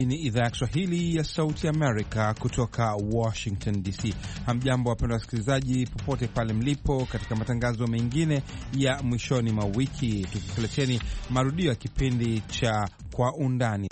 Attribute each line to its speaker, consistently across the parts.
Speaker 1: Ni idhaa ya Kiswahili ya Sauti Amerika kutoka Washington DC. Hamjambo wapendwa wasikilizaji popote pale mlipo, katika matangazo mengine ya mwishoni mwa wiki, tukikuleteni marudio ya kipindi cha Kwa Undani.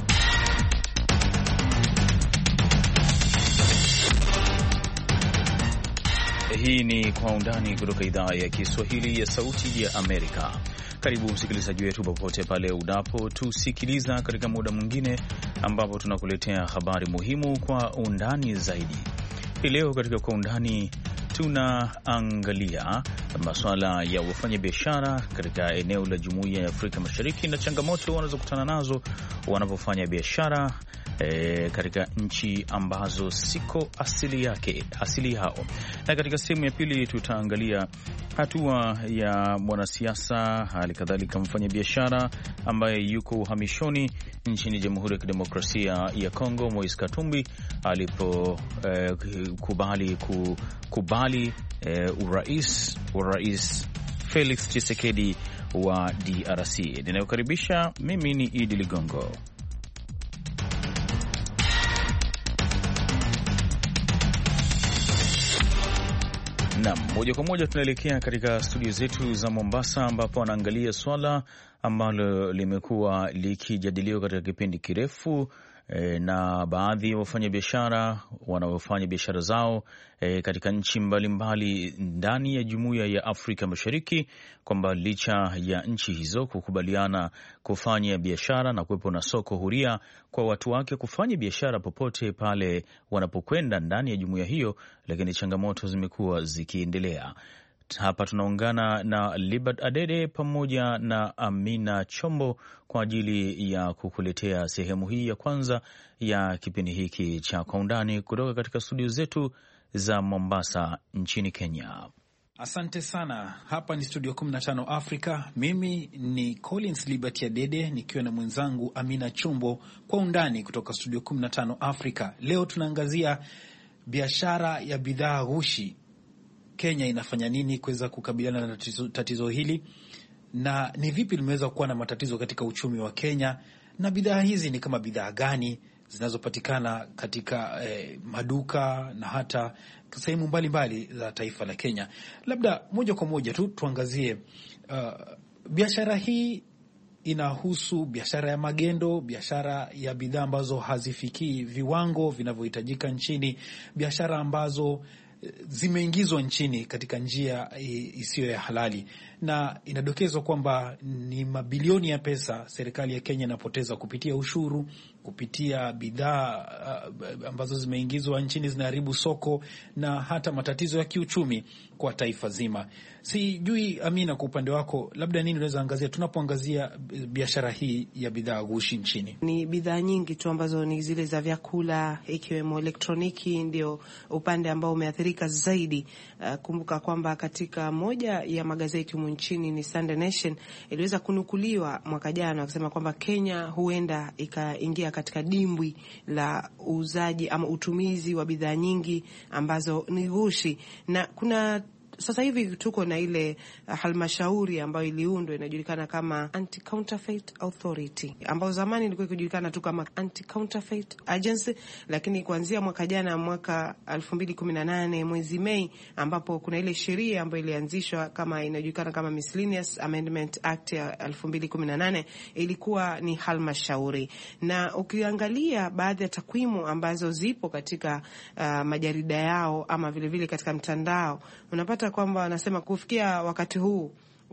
Speaker 2: Hii ni Kwa Undani kutoka idhaa ya Kiswahili ya Sauti ya Amerika. Karibu msikilizaji wetu popote pale unapotusikiliza katika muda mwingine ambapo tunakuletea habari muhimu kwa undani zaidi. Hii leo katika Kwa Undani tunaangalia masuala ya wafanyabiashara katika eneo la Jumuiya ya Afrika Mashariki na changamoto wanazokutana nazo wanapofanya biashara katika nchi ambazo siko asili yao. Na katika sehemu ya pili tutaangalia hatua ya mwanasiasa hali kadhalika mfanyabiashara ambaye yuko uhamishoni nchini Jamhuri ya Kidemokrasia ya Kongo, Moise Katumbi, alipokubali urais wa Rais Felix Tshisekedi wa DRC. Ninayokaribisha mimi ni Idi Ligongo. Moja kwa moja tunaelekea katika studio zetu za Mombasa, ambapo anaangalia swala ambalo limekuwa likijadiliwa katika kipindi kirefu na baadhi ya wafanyabiashara wanaofanya biashara zao katika nchi mbalimbali ndani ya Jumuiya ya Afrika Mashariki, kwamba licha ya nchi hizo kukubaliana kufanya biashara na kuwepo na soko huria kwa watu wake kufanya biashara popote pale wanapokwenda ndani ya jumuiya hiyo, lakini changamoto zimekuwa zikiendelea. Hapa tunaungana na Libert Adede pamoja na Amina Chombo kwa ajili ya kukuletea sehemu hii ya kwanza ya kipindi hiki cha Kwa Undani kutoka katika studio zetu za Mombasa nchini Kenya.
Speaker 3: Asante sana. Hapa ni studio 15 Afrika. Mimi ni Collins Libert Adede nikiwa na mwenzangu Amina Chombo, Kwa Undani kutoka studio 15 Afrika. Leo tunaangazia biashara ya bidhaa ghushi. Kenya inafanya nini kuweza kukabiliana na tatizo hili, na ni vipi limeweza kuwa na matatizo katika uchumi wa Kenya, na bidhaa hizi ni kama bidhaa gani zinazopatikana katika maduka na hata sehemu mbalimbali za taifa la Kenya. Labda moja kwa moja tu tuangazie biashara hii inahusu biashara ya magendo, biashara ya bidhaa ambazo hazifikii viwango vinavyohitajika nchini, biashara ambazo zimeingizwa nchini katika njia isiyo ya halali, na inadokezwa kwamba ni mabilioni ya pesa serikali ya Kenya inapoteza kupitia ushuru, kupitia bidhaa ambazo zimeingizwa nchini zinaharibu soko na hata matatizo ya kiuchumi kwa taifa zima. Sijui Amina, kwa upande wako labda nini unaweza angazia tunapoangazia biashara hii ya bidhaa ghushi nchini?
Speaker 4: Ni bidhaa nyingi tu ambazo ni zile za vyakula, ikiwemo elektroniki, ndio upande ambao umeathirika zaidi. Kumbuka kwamba katika moja ya magazeti nchini ni Sunday Nation iliweza kunukuliwa mwaka jana akisema kwamba Kenya huenda ikaingia katika dimbwi la uuzaji ama utumizi wa bidhaa nyingi ambazo ni ghushi. Na kuna sasa hivi tuko na ile halmashauri ambayo iliundwa inajulikana kama Anti-Counterfeit Authority, ambayo zamani ilikuwa ikijulikana tu kama Anti-Counterfeit Agency, lakini kuanzia mwaka jana, mwaka 2018 mwezi Mei, ambapo kuna ile sheria ambayo ilianzishwa kama inajulikana kama Miscellaneous Amendment Act ya 2018, ilikuwa ni halmashauri. Na ukiangalia baadhi ya takwimu ambazo zipo katika majarida yao ama vile vile katika mtandao, unapata kwamba wanasema kufikia wakati huu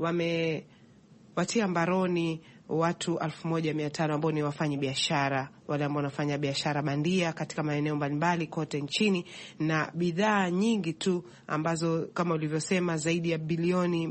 Speaker 4: wamewatia mbaroni watu 1500 ambao ni wafanyi biashara, wale ambao wanafanya biashara bandia katika maeneo mbalimbali kote nchini, na bidhaa nyingi tu ambazo kama ulivyosema zaidi ya bilioni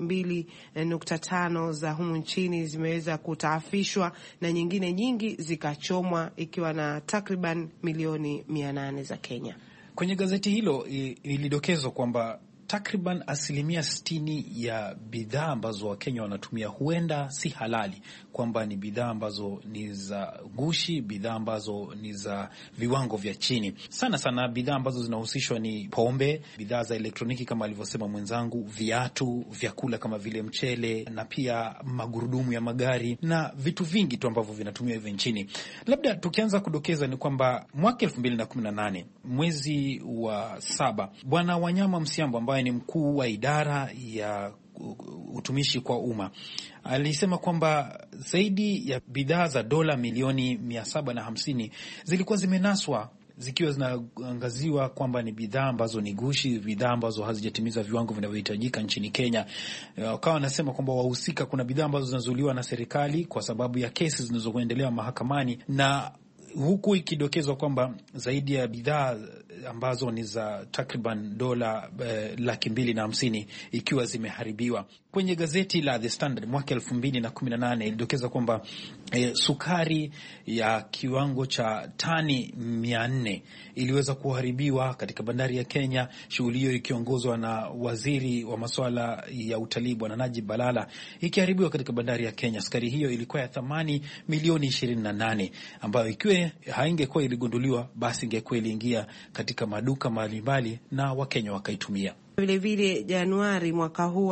Speaker 4: 2.5 za humu nchini zimeweza kutaafishwa na nyingine nyingi zikachomwa, ikiwa na takriban milioni 800 za Kenya.
Speaker 3: Kwenye gazeti hilo ilidokezwa kwamba takriban 60% ya bidhaa ambazo Wakenya wanatumia huenda si halali, kwamba ni bidhaa ambazo ni za gushi, bidhaa ambazo ni za viwango vya chini. Sana sana bidhaa ambazo zinahusishwa ni pombe, bidhaa za elektroniki kama alivyosema mwenzangu, viatu, vyakula kama vile mchele, na pia magurudumu ya magari na vitu vingi tu ambavyo vinatumia hivi nchini. Labda tukianza kudokeza ni kwamba mwaka 2018 mwezi wa 7, Bwana Wanyama Msiambo ambaye ni mkuu wa idara ya utumishi kwa umma alisema kwamba zaidi ya bidhaa za dola milioni 750 zilikuwa zimenaswa, zikiwa zinaangaziwa kwamba ni bidhaa ambazo ni gushi, bidhaa ambazo hazijatimiza viwango vinavyohitajika nchini Kenya. Wakawa wanasema kwamba wahusika, kuna bidhaa ambazo zinazuiliwa na serikali kwa sababu ya kesi zinazoendelea mahakamani, na huku ikidokezwa kwamba zaidi ya bidhaa ambazo ni za takriban dola 250,000 ikiwa zimeharibiwa. Kwenye gazeti la The Standard mwaka 2018 ilidokeza kwamba sukari ya kiwango cha tani 400 iliweza kuharibiwa katika bandari ya Kenya, shughuli hiyo ikiongozwa na waziri wa masuala ya utalii Bwana Najib Balala, ikiharibiwa katika bandari ya Kenya. Sukari hiyo ilikuwa ya thamani milioni 28, ambayo ikiwa haingekuwa iligunduliwa, basi ingekuwa iliingia katika maduka mbalimbali na Wakenya wakaitumia.
Speaker 4: Vile vile Januari mwaka huu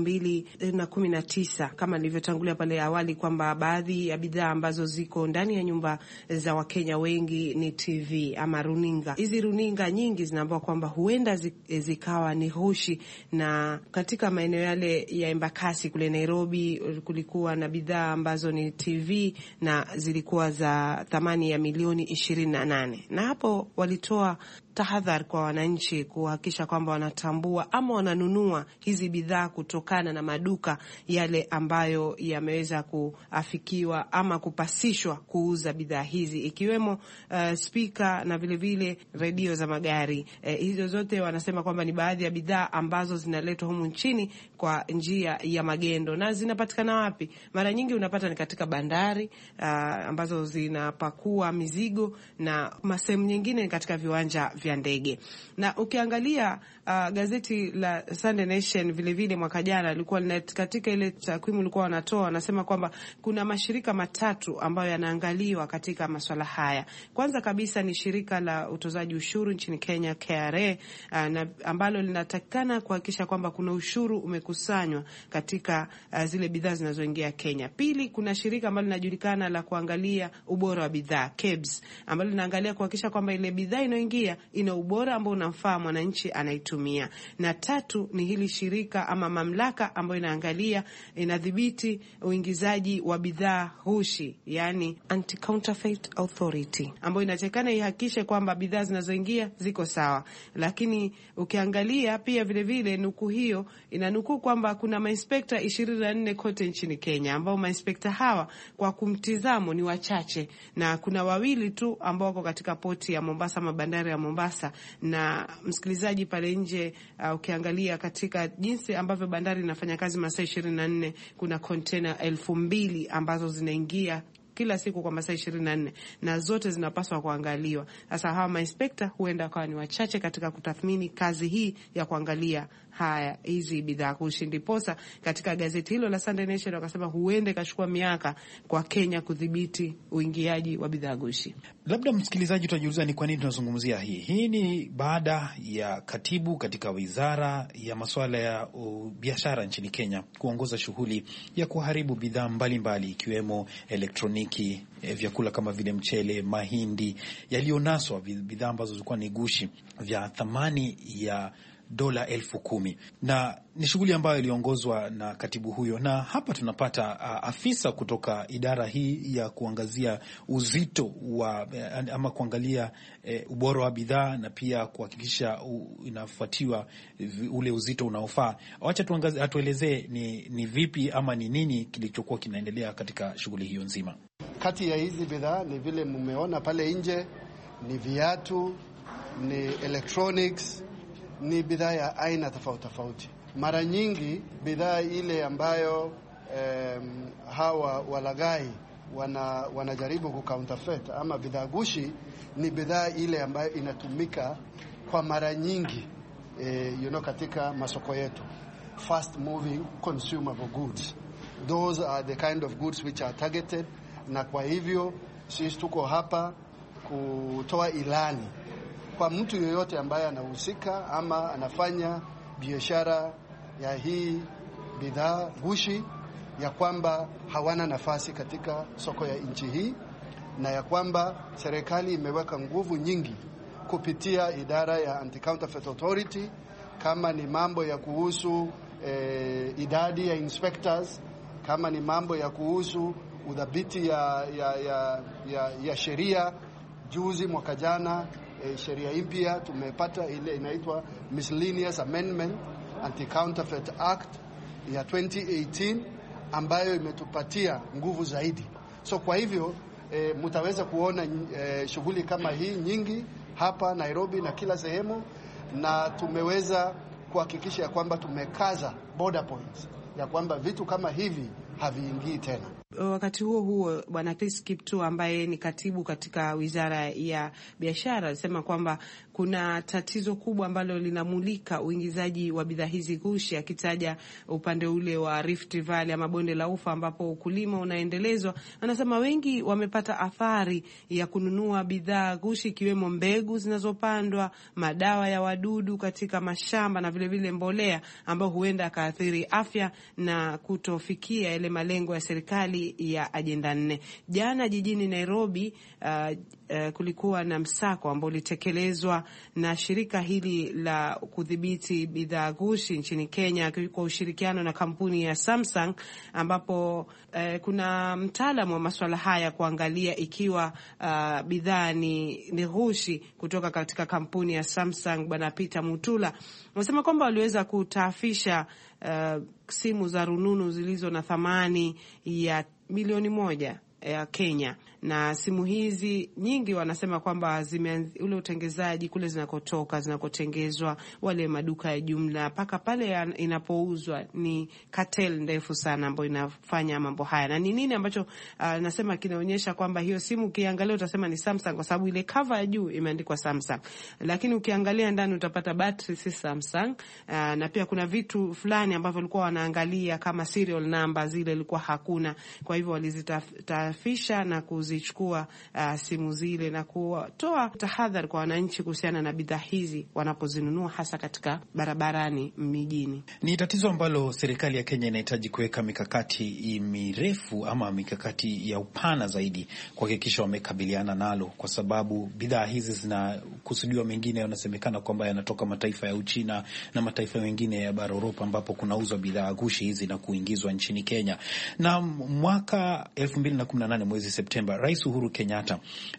Speaker 4: 2019, kama nilivyotangulia pale awali kwamba baadhi ya bidhaa ambazo ziko ndani ya nyumba za Wakenya wengi ni TV ama runinga. Hizi runinga nyingi zinaambiwa kwamba huenda zikawa ni hushi, na katika maeneo yale ya Embakasi kule Nairobi kulikuwa na bidhaa ambazo ni TV na zilikuwa za thamani ya milioni 28, na hapo walitoa tahadhari kwa wananchi kuhakikisha kwamba wanatambua ama wananunua hizi bidhaa kutokana na maduka yale ambayo yameweza kuafikiwa ama kupasishwa kuuza bidhaa hizi, ikiwemo speaker na vile vile redio za magari. Hizo zote wanasema kwamba ni baadhi ya bidhaa ambazo zinaletwa humu nchini kwa njia ya magendo. Na zinapatikana wapi? Mara nyingi unapata ni katika bandari ambazo zinapakua mizigo, na sehemu nyingine ni katika viwanja vya ndege. Na ukiangalia gazeti la Sunday Nation vile vile mwaka jana ilikuwa katika ile takwimu ilikuwa wanatoa, wanasema kwamba kuna mashirika matatu ambayo yanaangaliwa katika masuala haya. Kwanza kabisa ni shirika la utozaji ushuru nchini Kenya, KRA, na ambalo linatakikana kuhakikisha kwamba kuna ushuru umekusanywa katika zile bidhaa zinazoingia Kenya. Pili, kuna shirika ambalo linajulikana la kuangalia ubora wa bidhaa, KEBS, ambalo linaangalia kuhakikisha kwamba ile bidhaa inayoingia ina ubora ambao unamfaa mwananchi anaitumia. Na tatu ni hili shirika ama mamlaka ambayo inaangalia, inadhibiti uingizaji wa bidhaa hushi, yani Anti-Counterfeit Authority, ambayo inatakana ihakikishe kwamba bidhaa zinazoingia ziko sawa. Lakini ukiangalia pia vile vile nukuu hiyo inanukuu kwamba kuna mainspekta 24 kote nchini Kenya, ambao mainspekta hawa kwa kumtizamo ni wachache, na kuna wawili tu ambao wako katika poti ya Mombasa, mabandari ya Mombasa. Na msikilizaji pale nje, ukiangalia katika jinsi ambavyo bandari inafanya kazi masaa 24, kuna container 2,000 ambazo zinaingia kila siku kwa masaa 24, na zote zinapaswa kuangaliwa. Sasa hawa mainspekta huenda kwa ni wachache katika kutathmini kazi hii ya kuangalia hizi bidhaa kushi. Ndiposa katika gazeti hilo la Sunday Nation wakasema huenda ikachukua miaka kwa Kenya kudhibiti uingiaji wa bidhaa gushi.
Speaker 3: Labda msikilizaji utajiuliza ni kwa nini tunazungumzia hii. Hii ni baada ya katibu katika wizara ya masuala ya biashara nchini Kenya kuongoza shughuli ya kuharibu bidhaa mbalimbali ikiwemo elektroniki, vyakula kama vile mchele, mahindi yalionaswa, bidhaa ambazo zilikuwa ni gushi vya thamani ya dola 10,000, na ni shughuli ambayo iliongozwa na katibu huyo. Na hapa tunapata afisa kutoka idara hii ya kuangazia uzito wa ama kuangalia ubora wa bidhaa na pia kuhakikisha inafuatiwa ule uzito unaofaa. Acha atuelezee ni vipi ama ni nini kilichokuwa kinaendelea katika shughuli hiyo nzima.
Speaker 5: Kati ya hizi bidhaa ni vile mmeona pale nje, ni viatu, ni electronics, ni bidhaa ya aina tofauti tofauti. Mara nyingi bidhaa ile ambayo hawa walagai wanajaribu kucounterfeit ama bidhaa gushi ni bidhaa ile ambayo inatumika kwa mara nyingi katika masoko yetu, fast moving consumable goods. Those are the kind of goods which are targeted, na kwa hivyo sisi tuko hapa kutoa ilani kwa mtu yoyote ambaye anahusika ama anafanya biashara ya hii bidhaa gushi, ya kwamba hawana nafasi katika soko ya nchi hii, na ya kwamba serikali imeweka nguvu nyingi kupitia idara ya Anti-Counterfeit Authority, kama ni mambo ya kuhusu idadi ya inspectors, kama ni mambo ya kuhusu udhabiti ya sheria. Juzi mwaka jana sheria mpya tumepata ile inaitwa Miscellaneous Amendment Anti-Counterfeit Act ya 2018 ambayo imetupatia nguvu zaidi. So kwa hivyo mtaweza kuona shughuli kama hii nyingi hapa Nairobi na kila sehemu, na tumeweza kuhakikisha kwamba tumekaza border points, ya kwamba vitu kama hivi haviingii tena.
Speaker 4: Wakati huo huo, Bwana Chris Kiptoo ambaye ni katibu katika Wizara ya Biashara alisema kwamba kuna tatizo kubwa ambalo linamulika uingizaji wa bidhaa hizi gushi, akitaja upande ule wa Rift Valley ama bonde la Ufa ambapo ukulima unaendelezwa. Anasema wengi wamepata athari ya kununua bidhaa gushi, ikiwemo mbegu zinazopandwa, madawa ya wadudu katika mashamba na vile vile mbolea, ambao huenda kaathiri afya na kutofikia yale malengo ya serikali ya Agenda 4. Jana jijini Nairobi kulikuwa na msako ambao ulitekelezwa na shirika hili la kudhibiti bidhaa gushi nchini Kenya kwa ushirikiano na kampuni ya Samsung, ambapo kuna mtaalamu wa masuala haya kuangalia ikiwa bidhaa ni gushi kutoka katika kampuni ya Samsung. Bwana Peter Mutula anasema kwamba waliweza kutaafisha simu za rununu zilizo na thamani ya milioni 1 ya Kenya, na simu hizi nyingi wanasema kwamba ule utengezaji kule zinakotengezwa wale maduka ya jumla paka pale inapouzwa ni cartel ndefu sana ambayo inafanya mambo haya. Na ni nini ambacho nasema kinaonyesha kwamba hiyo simu ukiangalia utasema ni Samsung kwa sababu ile cover ya juu imeandikwa Samsung, lakini ukiangalia ndani utapata battery si Samsung, na pia kuna vitu fulani ambavyo walikuwa wanaangalia kama serial number zile ilikuwa hakuna. Kwa hivyo walizitafisha na kuzichukua simu zile na kutoa tahadhari kwa wananchi kuhusiana na bidhaa hizi wanapozinunua, hasa katika barabarani mijini.
Speaker 3: Ni tatizo ambalo serikali ya Kenya inahitaji kuweka mikakati mirefu ama mikakati ya upana zaidi kuhakikisha wamekabiliana nalo, kwa sababu bidhaa hizi zinakusudiwa, mengine yanasemekana kwamba yanatoka mataifa ya Uchina na mataifa mengine ya bara Europa ambapo kunauzwa bidhaa gushi hizi na kuingizwa nchini Kenya. Na mwaka 2018 mwezi Septemba, Rais Uhuru Kenyatta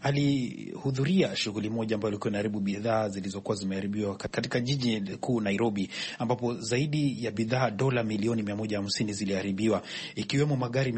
Speaker 3: alihudhuria shughuli moja ambayo ilikuwa inaharibu bidhaa zilizokuwa zimeharibiwa katika jiji kuu Nairobi, ambapo zaidi ya bidhaa dola milioni 150 ziliharibiwa, ikiwemo magari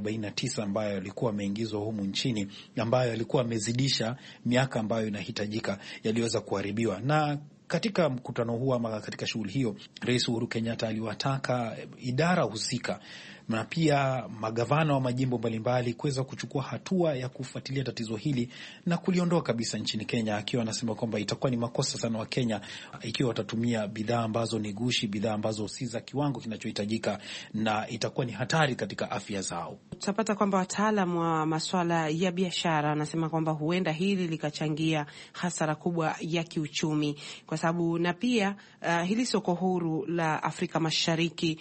Speaker 3: 149 ambayo yalikuwa yameingizwa humu nchini, ambayo yalikuwa yamezidisha miaka ambayo inahitajika, yaliweza kuharibiwa. Na katika mkutano huu ama katika shughuli hiyo, Rais Uhuru Kenyatta aliwataka idara husika na pia magavana wa majimbo mbalimbali kuweza kuchukua hatua ya kufuatilia tatizo hili na kuliondoa kabisa nchini Kenya, akiwa anasema kwamba itakuwa ni makosa sana wa Kenya ikiwa watatumia bidhaa ambazo ni gushi, bidhaa ambazo si za kiwango kinachohitajika, na itakuwa ni hatari katika afya zao.
Speaker 4: Tutapata kwamba wataalamu wa masuala ya biashara wanasema kwamba huenda hili likachangia hasara kubwa ya kiuchumi, kwa sababu na pia hili soko huru la Afrika Mashariki,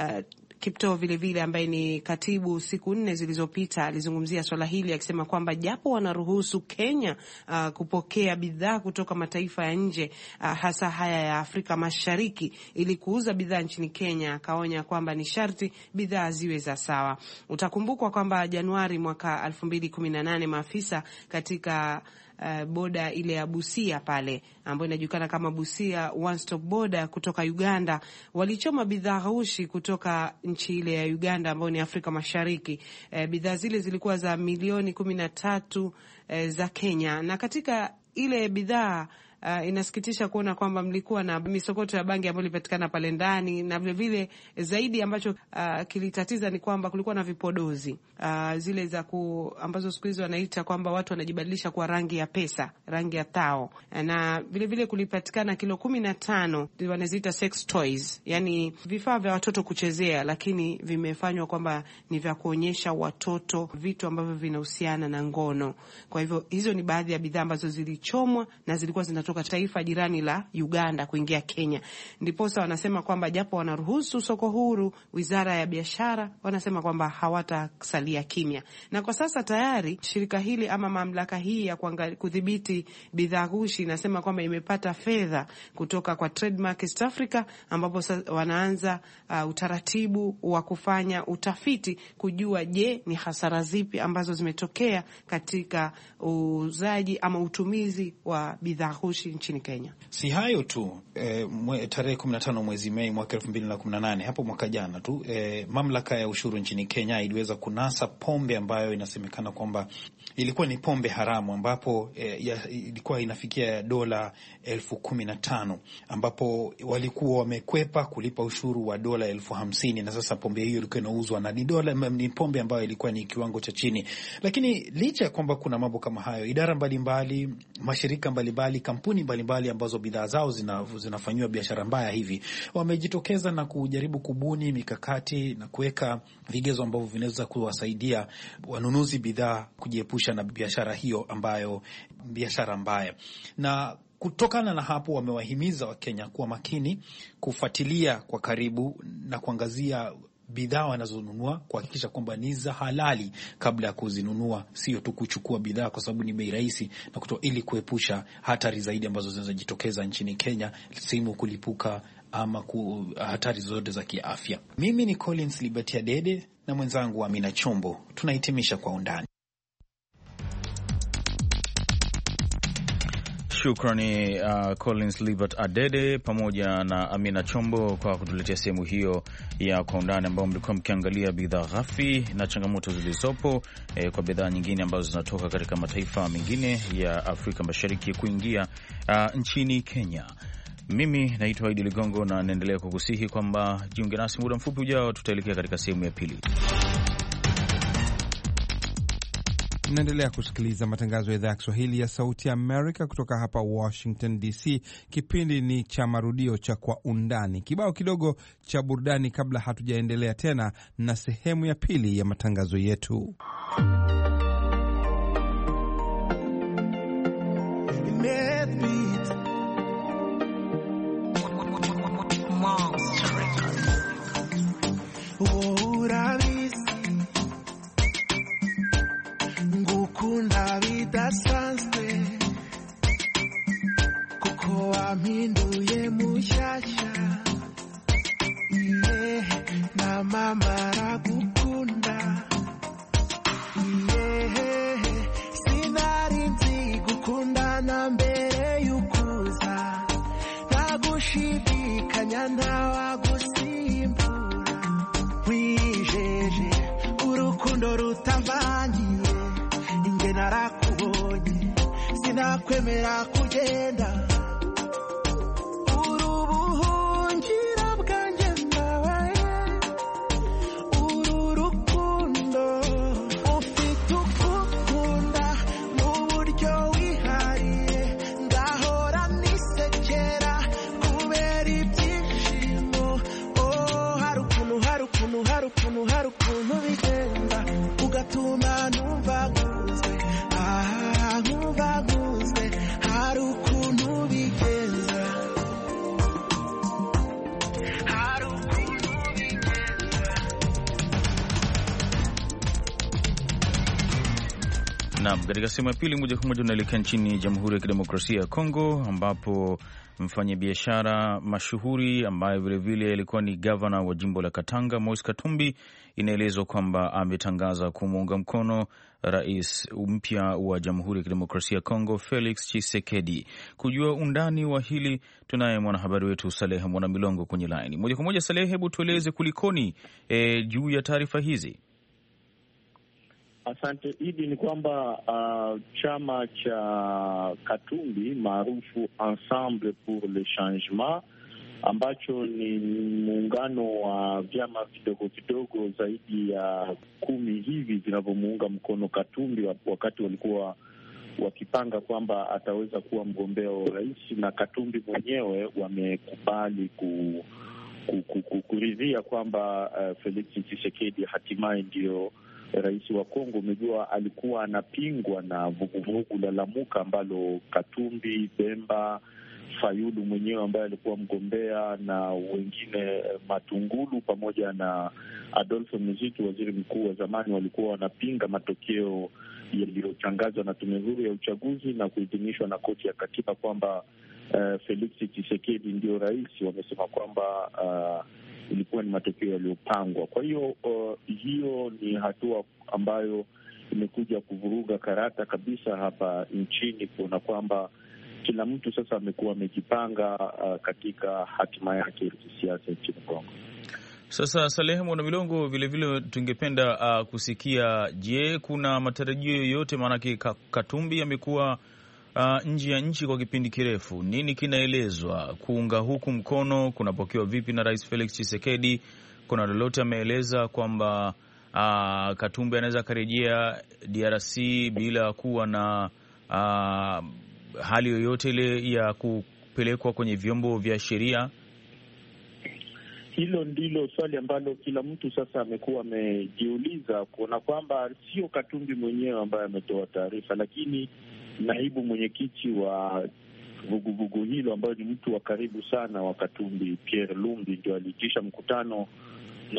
Speaker 4: Kiptoo vile vile ambaye ni katibu, siku 4 zilizopita alizungumzia swala hili akisema kwamba japo wanaruhusu Kenya kupokea bidhaa kutoka mataifa ya nje, hasa haya ya Afrika Mashariki, ili kuuza bidhaa nchini Kenya, akaonya kwamba ni sharti bidhaa ziwe za sawa. Utakumbukwa kwamba Januari mwaka 2018 maafisa katika boda ile ya Busia pale ambayo inajulikana kama Busia One Stop Border kutoka Uganda walichoma bidhaa ghushi kutoka nchi ile ya Uganda ambayo ni Afrika Mashariki. Bidhaa zile zilikuwa za milioni 13 za Kenya, na katika ile bidhaa inasikitisha kuona kwamba mlikuwa na misokoto ya bangi ambayo ilipatikana pale ndani, na vile vile zaidi ambacho kilitatiza ni kwamba kulikuwa na vipodozi zile ambazo siku hizi wanaita kwamba watu wanajibadilisha kwa rangi ya pesa, rangi ya tao, na vile vile kulipatikana kilo 15 wanaziita sex toys, yani vifaa vya watoto kuchezea, lakini vimefanywa kwamba ni vya kuonyesha watoto vitu ambavyo vinahusiana na ngono. Kwa hivyo hizo ni baadhi ya bidhaa ambazo zilichomwa na zilikuwa zinatoka taifa jirani la Uganda kuingia Kenya. Ndiposa wanasema kwamba japo wanaruhusu soko huru, Wizara ya Biashara wanasema kwamba hawatasalia kimya. Na kwa sasa tayari shirika hili ama mamlaka hii ya kudhibiti bidhaa ghushi inasema kwamba imepata fedha kutoka kwa Trademark East Africa, ambapo wanaanza utaratibu wa kufanya utafiti kujua ni hasara zipi ambazo zimetokea katika uuzaji ama utumizi wa bidhaa ghushi nchini Kenya.
Speaker 3: Si hayo tu, tarehe 15 mwezi Mei mwaka 2018, hapo mwaka jana tu, mamlaka ya ushuru nchini Kenya iliweza kunasa pombe ambayo inasemekana kwamba ilikuwa ni pombe haramu, ambapo ilikuwa inafikia dola 15,000, ambapo walikuwa wamekwepa kulipa ushuru wa dola 50,000, na sasa pombe hiyo ilikuwa inauzwa na ni pombe ambayo ilikuwa ni kiwango cha chini. Lakini licha ya kwamba kuna mambo kama hayo, idara mbalimbali, mashirika mbalimbali, kampuni mbalimbali ambazo bidhaa zao zinafanywa biashara mbaya hivi, wamejitokeza na kujaribu kubuni mikakati na kuweka vigezo ambavyo vinaweza kuwasaidia wanunuzi bidhaa kujiepusha na biashara hiyo ambayo biashara mbaya. Na kutokana na hapo wamewahimiza Wakenya kuwa makini, kufuatilia kwa karibu na kuangazia bidhaa wanazonunua, kuhakikisha kwamba ni za halali kabla ya kuzinunua, sio tu kuchukua bidhaa kwa sababu ni bei rahisi na ili kuepusha hatari zaidi ambazo zinaweza jitokeza nchini Kenya, simu kulipuka ama hatari zote za kiafya. Mimi ni Collins Liberty Adede na mwenzangu Amina Chombo, tunahitimisha Kwa Undani.
Speaker 2: Shukrani Collins Libert Adede pamoja na Amina Chombo kwa kutuletea sehemu hiyo ya Kwa Undani, ambao mlikuwa mkiangalia bidhaa ghafi na changamoto zilizopo kwa bidhaa nyingine ambazo zinatoka katika mataifa mengine ya Afrika Mashariki kuingia nchini Kenya. Mimi naitwa Idi Ligongo na naendelea kukusihi kwamba jiunge nasi muda mfupi ujao, tutaelekea katika sehemu ya pili.
Speaker 1: Mnaendelea kusikiliza matangazo ya idhaa ya Kiswahili ya Sauti ya Amerika kutoka hapa Washington DC. Kipindi ni cha marudio cha Kwa Undani. Kibao kidogo cha burudani kabla hatujaendelea tena na sehemu ya pili ya matangazo yetu.
Speaker 6: Ngukunda bidasanzwe kuko wampinduye mushyashya, na mama aragukunda, sinari nzi gukundana mbere y'ukuza, ntagushidikanya ntawagusimbura, wijeje urukundo rutavangiye, inge narakubonye sinakwemera kugenda, urubuhungira bwanjye mbabaye, uru rukundo ufite ukukunda mu buryo wihariye, ngahora nisekera kubera ibyishimo, hari ukuntu bigenda ugatuma numva guzwe, nkumva guzwe, hari ukuntu bigenza, hari ukuntu bigenza.
Speaker 2: Naam, katika sehemu ya pili moja kwa moja unaelekea nchini Jamhuri ya Kidemokrasia ya Kongo, ambapo mfanyabiashara mashuhuri ambaye vilevile alikuwa ni gavana wa jimbo la Katanga, Moise Katumbi, inaelezwa kwamba ametangaza kumuunga mkono rais mpya wa Jamhuri ya Kidemokrasia ya Kongo, Felix Tshisekedi. Kujua undani wa hili tunaye mwanahabari wetu Salehe Mwanamilongo kwenye line moja kwa moja. Salehe, hebu tueleze kulikoni juu ya taarifa hizi.
Speaker 7: Asante. Hivi ni kwamba chama cha Katumbi maarufu Ensemble pour le Changement, ambacho ni muungano wa vyama vidogo vidogo zaidi ya 10 hivi vinavyomuunga mkono Katumbi, wakati walikuwa wakipanga kwamba ataweza kuwa mgombea wa urais, na Katumbi mwenyewe wamekubali kuridhia kwamba Felix Tshisekedi hatimaye ndio rais wa Kongo. Umejua alikuwa anapingwa na vuguvugu la Lamuka ambalo Katumbi, Bemba, Fayulu mwenyewe ambaye alikuwa mgombea na wengine Matungulu pamoja na Adolphe Muzitu, waziri mkuu wa zamani, walikuwa wanapinga matokeo yaliyotangazwa na tume huru ya uchaguzi na kuidhinishwa na koti ya katiba kwamba Felix Tshisekedi ndio rais. Wamesema kwamba ilikuwa ni matokeo yaliyopangwa. Kwa hiyo hiyo ni hatua ambayo imekuja kuvuruga karata kabisa hapa nchini, kuona kwamba kila mtu sasa amekuwa amejipanga katika hatima yake ya kisiasa nchini Kongo.
Speaker 2: Sasa Salehe Mwana Milongo, vilevile tungependa kusikia, je, kuna matarajio yoyote? Maanake Katumbi amekuwa nje ya nchi kwa kipindi kirefu. Nini kinaelezwa? Kuunga huku mkono kunapokewa vipi na Rais Felix Tshisekedi? Kuna lolote ameeleza kwamba Katumbi anaweza akarejea DRC bila kuwa na hali yoyote ile ya kupelekwa kwenye vyombo vya sheria?
Speaker 7: Hilo ndilo swali ambalo kila mtu sasa amekuwa amejiuliza, kuona kwamba sio Katumbi mwenyewe ambaye ametoa taarifa, lakini naibu mwenyekiti wa vuguvugu hilo ambayo ni mtu wa karibu sana wa Katumbi, Pierre Lumbi, ndio aliitisha mkutano na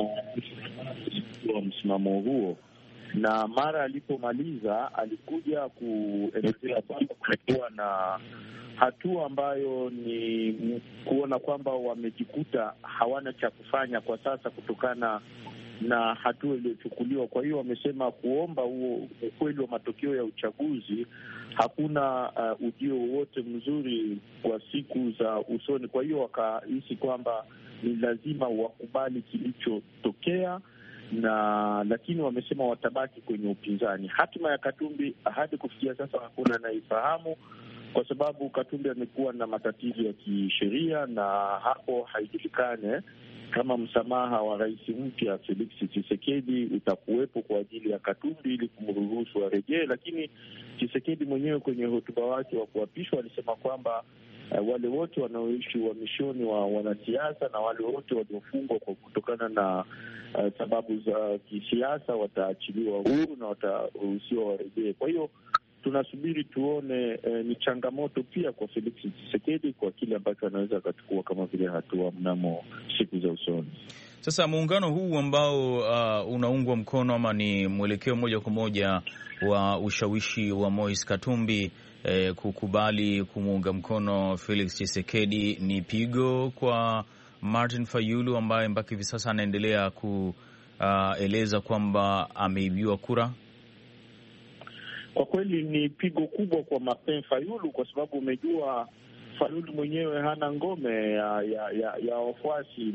Speaker 7: wa msimamo huo, na mara alipomaliza alikuja kuelezea kwamba kulikuwa na hatua ambayo ni kuona kwamba wamejikuta hawana cha kufanya kwa sasa kutokana na hatua iliyochukuliwa. Kwa hiyo wamesema kuomba huo ukweli wa matokeo ya uchaguzi, hakuna ujio wowote mzuri kwa siku za usoni. Kwa hiyo wakahisi kwamba ni lazima wakubali kilichotokea, lakini wamesema watabaki kwenye upinzani. Hatima ya Katumbi hadi kufikia sasa hakuna anaifahamu, kwa sababu Katumbi amekuwa na matatizo ya kisheria, na hapo haijulikane kama msamaha wa rais mpya Felix Tshisekedi utakuwepo kwa ajili ya Katumbi ili kumruhusu arejee. Lakini Tshisekedi mwenyewe kwenye hotuba wake wa kuapishwa alisema kwamba wale wote wanaoishi uhamishoni wa wanasiasa na wale wote waliofungwa kwa kutokana na sababu za kisiasa wataachiliwa huru na wataruhusiwa warejee. Kwa hiyo tunasubiri tuone. Ni changamoto pia kwa Felix Tshisekedi kwa kile ambacho anaweza akachukua kama vile hatua mnamo siku za usoni.
Speaker 2: Sasa muungano huu ambao unaungwa mkono ama ni mwelekeo moja kwa moja wa ushawishi wa Moise Katumbi kukubali kumuunga mkono Felix Tshisekedi, ni pigo kwa Martin Fayulu ambaye mpaka hivi sasa anaendelea kueleza kwamba ameibiwa kura.
Speaker 7: Kwa kweli ni pigo kubwa kwa Martin Fayulu, kwa sababu umejua Fayulu mwenyewe hana ngome ya wafuasi.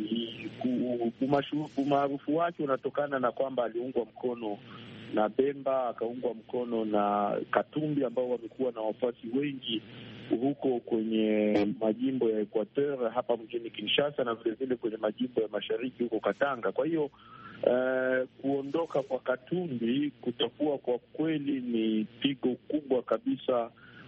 Speaker 7: Umaarufu wake unatokana na kwamba aliungwa mkono na Bemba, akaungwa mkono na Katumbi ambao wamekuwa na wafuasi wengi huko kwenye majimbo ya Equateur hapa mjini Kinshasa, na vilevile kwenye majimbo ya mashariki huko Katanga. Kwa hiyo kuondoka kwa Katumbi kutakuwa kwa kweli ni pigo kubwa kabisa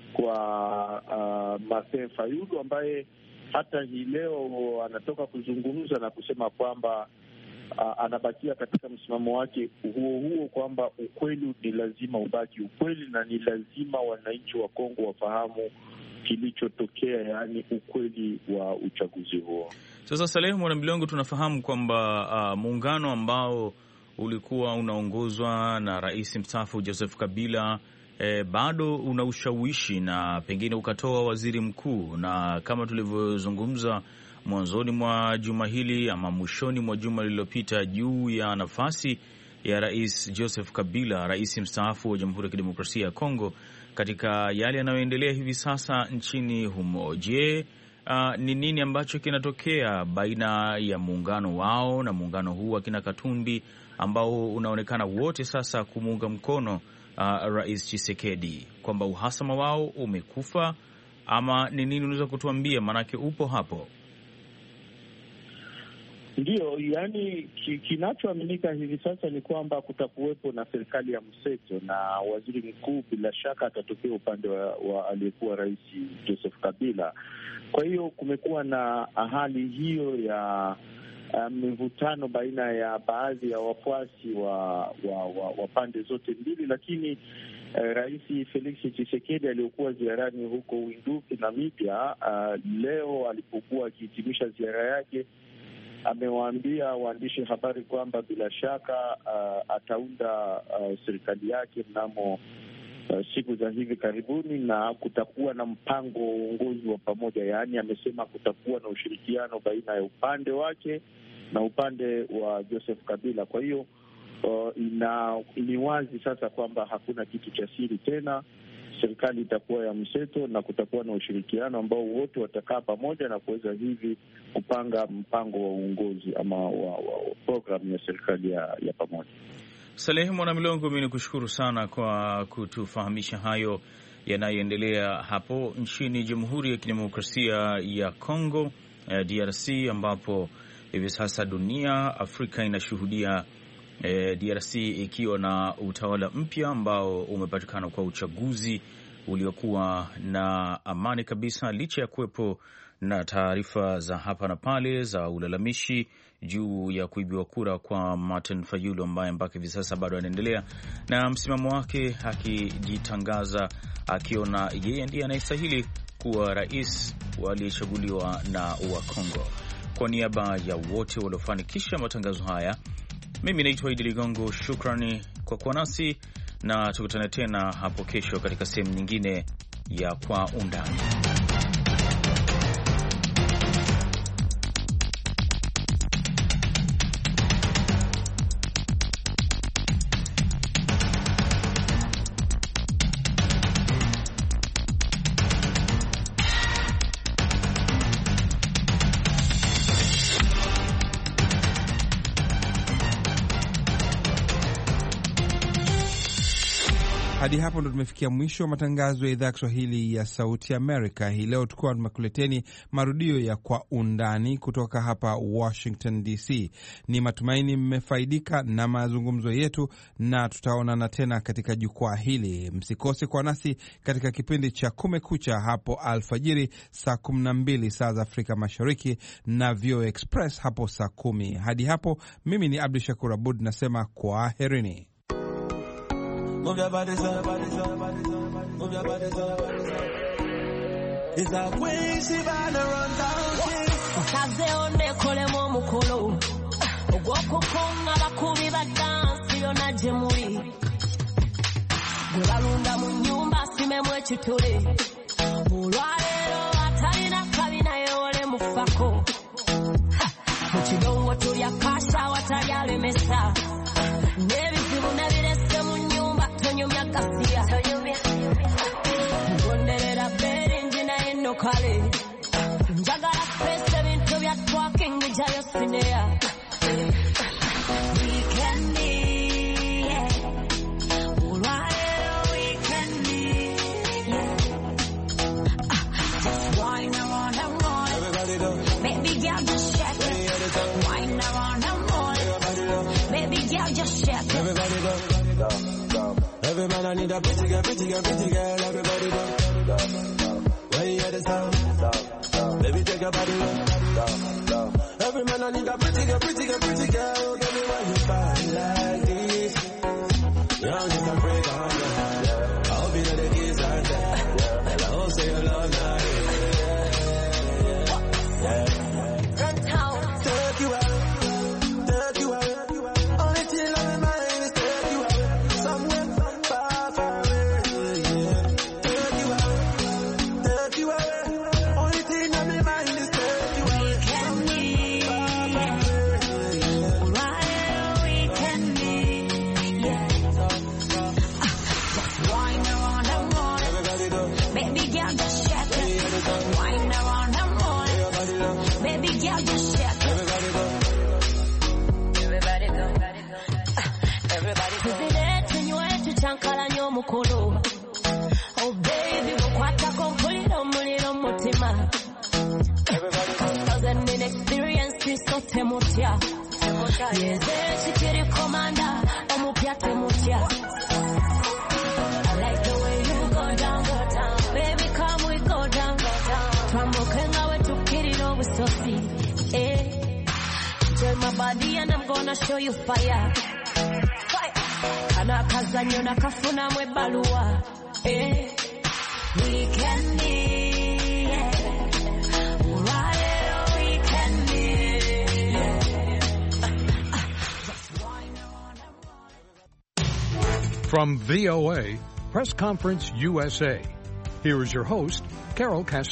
Speaker 7: kwa Martin Fayulu, ambaye hata hii leo anatoka kuzungumza na kusema kwamba anabakia katika msimamo wake huo huo, kwamba ukweli ni lazima ubaki ukweli na ni lazima wananchi wa Kongo wafahamu kilichotokea, yaani ukweli wa uchaguzi huo.
Speaker 2: Sasa Salehe Mwana Milongo, tunafahamu kwamba muungano ambao ulikuwa unaongozwa na rais mstaafu Joseph Kabila bado una ushawishi na pengine ukatoa waziri mkuu, na kama tulivyozungumza mwanzoni mwa juma hili ama mwishoni mwa juma lililopita juu ya nafasi ya rais Joseph Kabila, rais mstaafu wa Jamhuri ya Kidemokrasia ya Kongo, katika yale yanayoendelea hivi sasa nchini humo. Je, ni nini ambacho kinatokea baina ya muungano wao na muungano huu wa kina Katumbi ambao unaonekana wote sasa kumuunga mkono Rais Tshisekedi, kwamba uhasama wao umekufa, ama ni nini unaweza kutuambia? Maanake upo hapo.
Speaker 7: Ndiyo, yani kinachoaminika hivi sasa ni kwamba kutakuwepo na serikali ya mseto, na waziri mkuu bila shaka atatokea upande wa aliyekuwa Rais Joseph Kabila. Kwa hiyo kumekuwa na hali hiyo ya mivutano baina ya baadhi ya wafuasi wa pande zote mbili, lakini Rais Felix Tshisekedi aliyokuwa ziarani huko Windhoek, Namibia, leo alipokuwa akihitimisha ziara yake, amewaambia waandishi habari kwamba bila shaka ataunda serikali yake mnamo siku za hivi karibuni, na kutakuwa na mpango wa uongozi wa pamoja. Yaani amesema kutakuwa na ushirikiano baina ya upande wake na upande wa Joseph Kabila. Kwa hiyo ni wazi sasa kwamba hakuna kitu cha siri tena. Serikali itakuwa ya mseto na kutakuwa na ushirikiano ambao wote watakaa pamoja na kuweza hivi kupanga mpango wa uongozi ama wa programu ya serikali ya pamoja.
Speaker 2: Salehe Mwanamilongo, mimi nikushukuru sana kwa kutufahamisha hayo yanayoendelea hapo nchini Jamhuri ya Kidemokrasia ya Kongo, DRC, ambapo hivi sasa dunia, Afrika inashuhudia DRC ikiwa na utawala mpya ambao umepatikana kwa uchaguzi uliokuwa na amani kabisa, licha ya kuwepo na taarifa za hapa na pale za ulalamishi juu ya kuibiwa kura kwa Martin Fayulu, ambaye mpaka hivi sasa bado anaendelea na msimamo wake, akijitangaza akiona yeye ndiye anayestahili kuwa rais aliyechaguliwa na wa Kongo. Kwa niaba ya wote waliofanikisha matangazo haya, mimi naitwa Idi Ligongo. Shukrani kwa kuwa nasi, na tukutane tena hapo kesho katika sehemu nyingine ya Kwa Undani.
Speaker 1: Hadi hapo ndo tumefikia mwisho wa matangazo ya idhaa ya Kiswahili ya Sauti Amerika. Hii leo tukuwa tumekuleteni marudio ya Kwa Undani kutoka hapa Washington DC. Ni matumaini mmefaidika na mazungumzo yetu, na tutaonana tena katika jukwaa hili. Msikose kwa nasi katika kipindi cha Kumekucha hapo alfajiri saa 12 saa za Afrika Mashariki, na VOA Express hapo saa 10. Hadi hapo, mimi ni Abdu Shakur Abud nasema kwaherini.
Speaker 6: Move your body, move your body, move your body. It's a way she wanna run down. Kaze one kole mo mukolo. Ogoko konga bakubi ba dance yo na jemuri. Guralunda mu nyumba simemwe chitule. Olwalero atalina kabina yole mufako. Mukidowo tulya kasha watayale mesa. Nebizibu nabirese mu nyumba tonyumya kasia. Ngonderera beri njina eno kale. Njagala pesa bintu bya talking jayo sinea. Everybody go. Every man I need a pretty girl, pretty girl, pretty girl. Everybody go. When you hear the sound, baby take your body low. Every man I need a pretty girl, pretty girl, pretty girl. Tell me why you find like this. Young is a break on you. I hope you know the keys are there. And I hope say you love now. Run town, take you out.
Speaker 8: mutima. Thousand in experience is so temutia. Yes, chikiri commander, omupya temutia. I like the way you go down, baby, come we go down. Twamukenga we tukiriro we so see. Join my body and I'm gonna show you fire. Kana kazanyo na kafuna mwe balua. Weekendi.
Speaker 9: From VOA, Press Conference USA. Here is your host, Carol Castillo.